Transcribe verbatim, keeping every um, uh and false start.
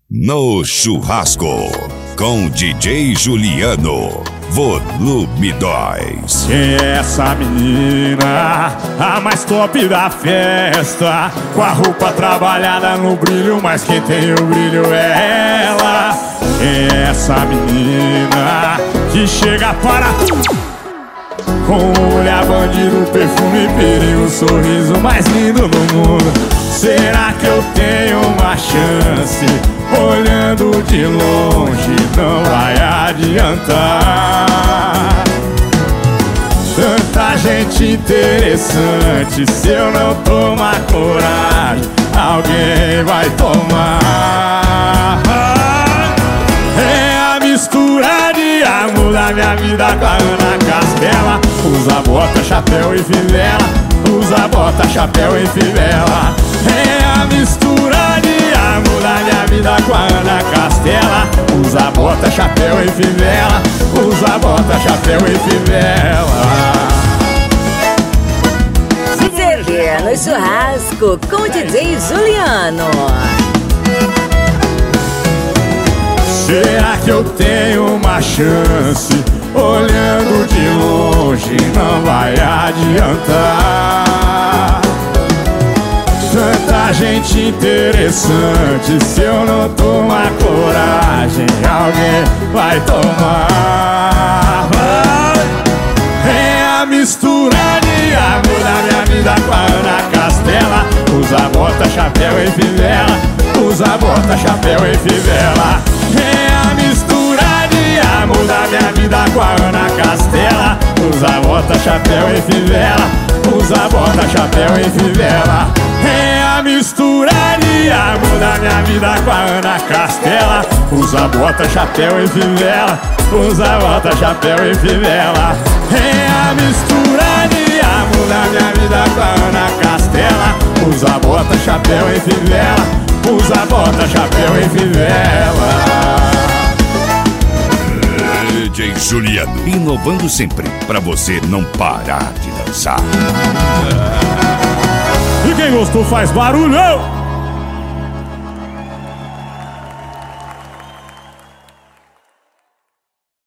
No Churrasco, com D J Juliano, volume dois. Quem é essa menina? A mais top da festa, com a roupa trabalhada no brilho, mas quem tem o brilho é ela. Quem é essa menina que chega para com o olhar bandido, perfume, perigo, sorriso mais lindo do mundo? Será que eu tenho uma chance? Olhando de longe não vai adiantar. Tanta gente interessante, se eu não tomar coragem, alguém vai tomar. É a mistura de amor da minha vida com a Ana Castela. Usa bota, chapéu e fivela, usa bota, chapéu e fivela. É a mistura de amor da minha vida com a Ana Castela. Usa bota, chapéu e fivela, usa bota, chapéu e fivela. C D no Churrasco com o D J Juliano. Será que eu tenho uma chance? Olhando de longe não vai adiantar. Tanta gente interessante, se eu não tomar coragem, alguém vai tomar. É a mistura de amor da minha vida com a Ana Castela. Usa bota, chapéu e fivela, usa bota, chapéu e fivela. É a mistura de amor da minha vida com a Ana Castela. Usa bota, chapéu e fivela, usa bota, chapéu e fivela. É a mistura de amor da minha vida com a Ana Castela. Usa bota, chapéu e fivela, usa bota, chapéu e fivela. É a mistura de amor da minha vida com a Ana Castela. Usa bota, chapéu e fivela, usa bota, chapéu e fivela. D J Juliano, inovando sempre pra você não parar de dançar. E quem gostou faz barulho!